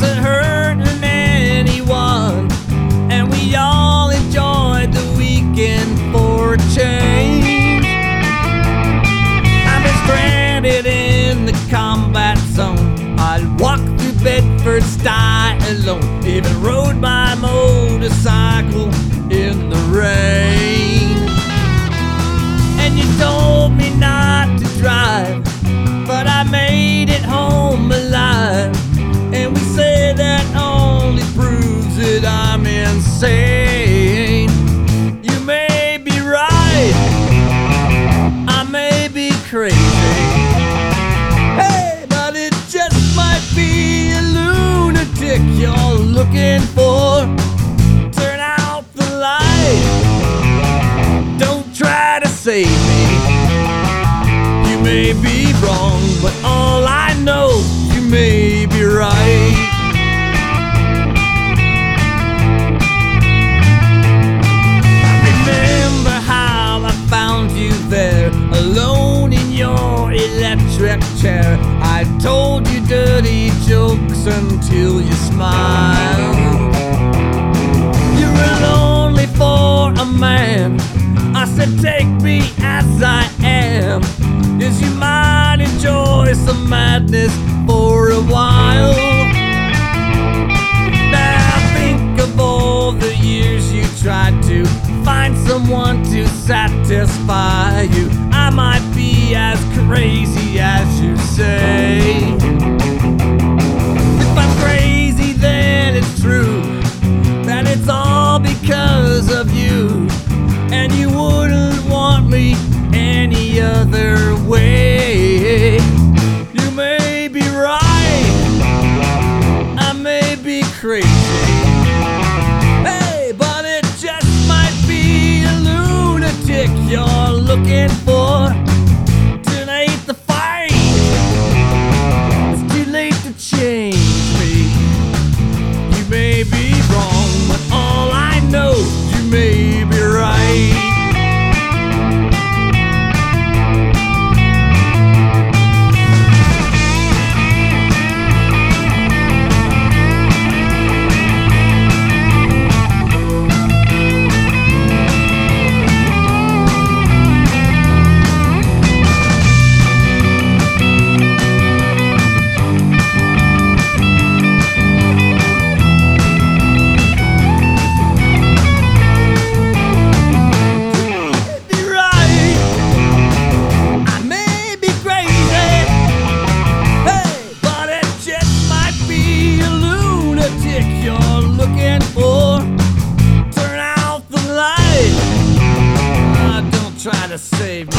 wasn't hurting anyone, and we all enjoyed the weekend for a change. I've been stranded in the combat zone. I'd walk through Bedford's die alone, even rode my motorcycle in the rain. And you told me not to drive, but I made it home alive. And we say that only proves that I'm insane. You may be right, I may be crazy, hey, but it just might be a lunatic you're looking for. Turn out the light, don't try to save me. You may be wrong, but all I know, you may be right. I remember how I found you there, alone in your electric chair. I told you dirty jokes until you smiled. You were lonely for a man, I said take me as I am, as you might enjoy some madness for a while. Now think of all the years you tried to find someone to satisfy you. I might be as crazy as you say. If I'm crazy, then it's true that it's all because of you, and you wouldn't want me any other way. You may be right, I may be crazy, hey, but it just might be a lunatic you're looking for. Tonight the fight, it's too late to change me. You may be wrong, but all I know, you may be right. You're looking for, turn out the light, don't try to save